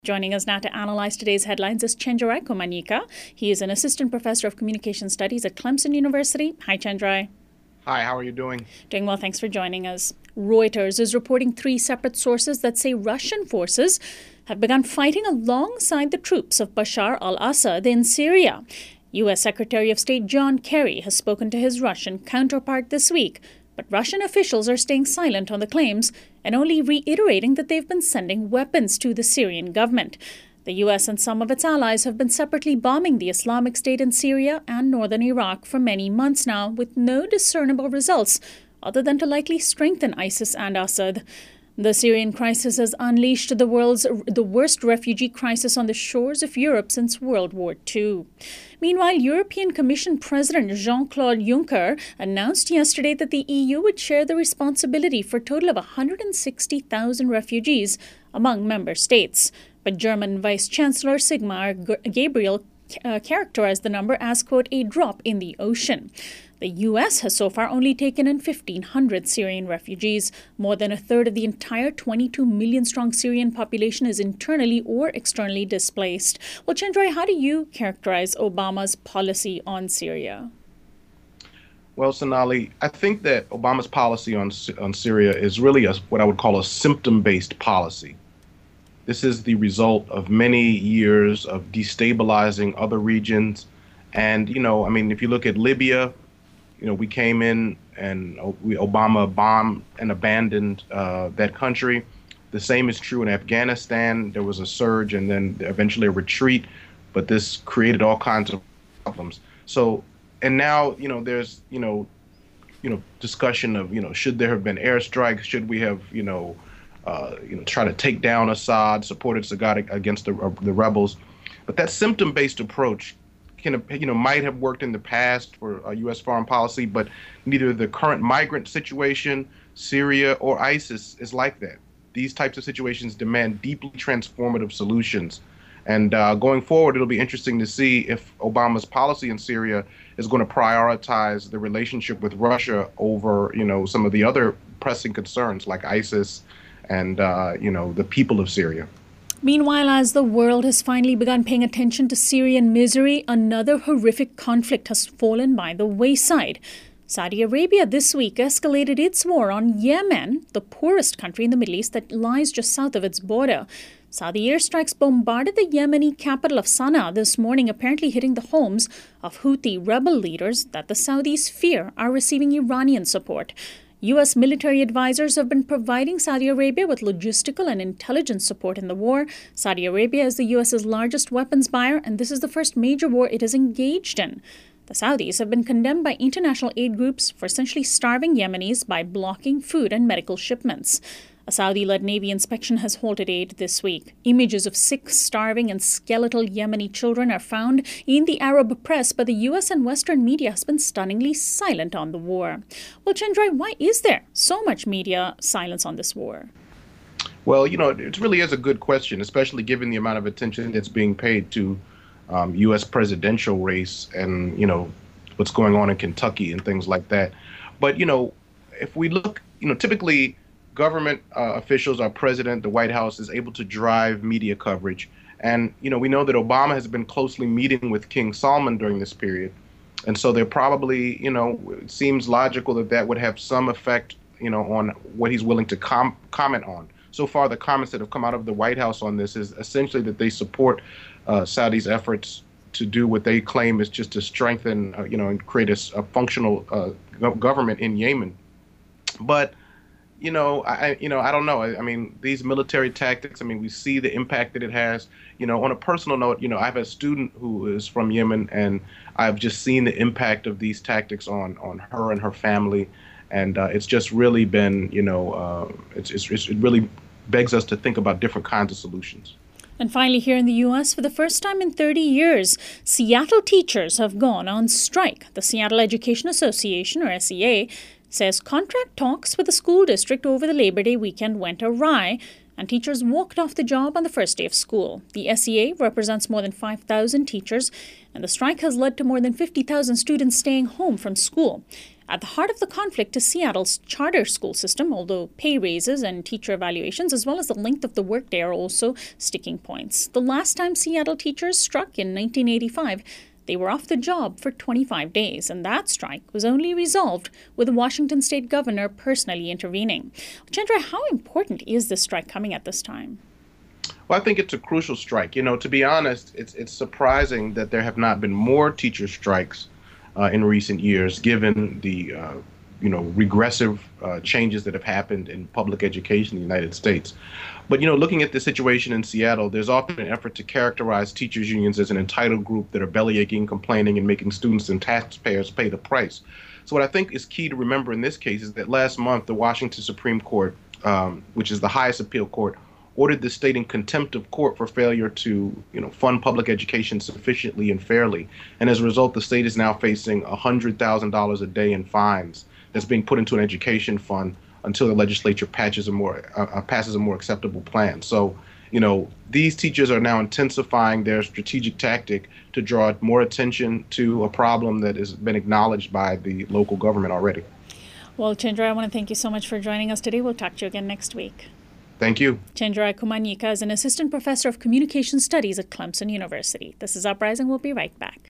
Joining us now to analyze today's headlines is Chenjerai Kumanyika. He is an assistant professor of communication studies at Clemson University. Hi, Chenjerai. Hi, how are you doing? Doing well, thanks for joining us. Reuters is reporting three separate sources that say Russian forces have begun fighting alongside the troops of Bashar al-Assad in Syria. U.S. Secretary of State John Kerry has spoken to his Russian counterpart this week, but Russian officials are staying silent on the claims and only reiterating that they've been sending weapons to the Syrian government. The U.S. and some of its allies have been separately bombing the Islamic State in Syria and northern Iraq for many months now, with no discernible results other than to likely strengthen ISIS and Assad. The Syrian crisis has unleashed the worst refugee crisis on the shores of Europe since World War II. Meanwhile, European Commission President Jean-Claude Juncker announced yesterday that the EU would share the responsibility for a total of 160,000 refugees among member states. But German Vice-Chancellor Sigmar Gabriel characterized the number as, quote, a drop in the ocean. The U.S. has so far only taken in 1,500 Syrian refugees. More than a third of the entire 22 million-strong Syrian population is internally or externally displaced. Well, Chenjerai, how do you characterize Obama's policy on Syria? Well, Sonali, I think that Obama's policy on Syria is really what I would call a symptom-based policy. This is the result of many years of destabilizing other regions. And, if you look at Libya, we came in and Obama bombed and abandoned that country. The same is true in Afghanistan. There was a surge and then eventually a retreat, but this created all kinds of problems. So, and now, there's, discussion of, should there have been airstrikes? Should we have, try to take down Assad, supported Assad against the rebels? But that symptom-based approach might have worked in the past for U.S. foreign policy, but neither the current migrant situation, Syria, or ISIS is like that. These types of situations demand deeply transformative solutions. And going forward, it'll be interesting to see if Obama's policy in Syria is going to prioritize the relationship with Russia over, some of the other pressing concerns like ISIS and, the people of Syria. Meanwhile, as the world has finally begun paying attention to Syrian misery, another horrific conflict has fallen by the wayside. Saudi Arabia this week escalated its war on Yemen, the poorest country in the Middle East that lies just south of its border. Saudi airstrikes bombarded the Yemeni capital of Sana'a this morning, apparently hitting the homes of Houthi rebel leaders that the Saudis fear are receiving Iranian support. U.S. military advisors have been providing Saudi Arabia with logistical and intelligence support in the war. Saudi Arabia is the U.S.'s largest weapons buyer, and this is the first major war it has engaged in. The Saudis have been condemned by international aid groups for essentially starving Yemenis by blocking food and medical shipments. A Saudi-led Navy inspection has halted aid this week. Images of sick, starving, and skeletal Yemeni children are found in the Arab press, but the U.S. and Western media has been stunningly silent on the war. Well, Chenjerai, why is there so much media silence on this war? Well, it really is a good question, especially given the amount of attention that's being paid to U.S. presidential race and, what's going on in Kentucky and things like that. But, if we look, typically government officials, our president, the White House, is able to drive media coverage. And, we know that Obama has been closely meeting with King Salman during this period. And so they're probably, it seems logical that would have some effect, on what he's willing to comment on. So far, the comments that have come out of the White House on this is essentially that they support Saudi's efforts to do what they claim is just to strengthen, and create a functional government in Yemen. But I don't know. I mean, these military tactics, we see the impact that it has. On a personal note, I have a student who is from Yemen, and I've just seen the impact of these tactics on her and her family. And it's just really been, it really begs us to think about different kinds of solutions. And finally, here in the U.S., for the first time in 30 years, Seattle teachers have gone on strike. The Seattle Education Association, or SEA, says contract talks with the school district over the Labor Day weekend went awry, and teachers walked off the job on the first day of school. The SEA represents more than 5,000 teachers, and the strike has led to more than 50,000 students staying home from school. At the heart of the conflict is Seattle's charter school system, although pay raises and teacher evaluations, as well as the length of the workday, are also sticking points. The last time Seattle teachers struck in 1985, they were off the job for 25 days, and that strike was only resolved with the Washington state governor personally intervening. Chandra, how important is this strike coming at this time? Well, I think it's a crucial strike. To be honest, it's surprising that there have not been more teacher strikes in recent years, given the regressive changes that have happened in public education in the United States. But, looking at the situation in Seattle, there's often an effort to characterize teachers' unions as an entitled group that are bellyaching, complaining, and making students and taxpayers pay the price. So what I think is key to remember in this case is that last month, the Washington Supreme Court, which is the highest appeal court, ordered the state in contempt of court for failure to, fund public education sufficiently and fairly. And as a result, the state is now facing $100,000 a day in fines that's being put into an education fund until the legislature passes a more acceptable plan. So, these teachers are now intensifying their strategic tactic to draw more attention to a problem that has been acknowledged by the local government already. Well, Chandra, I want to thank you so much for joining us today. We'll talk to you again next week. Thank you. Chandra Kumanyika is an assistant professor of communication studies at Clemson University. This is Uprising. We'll be right back.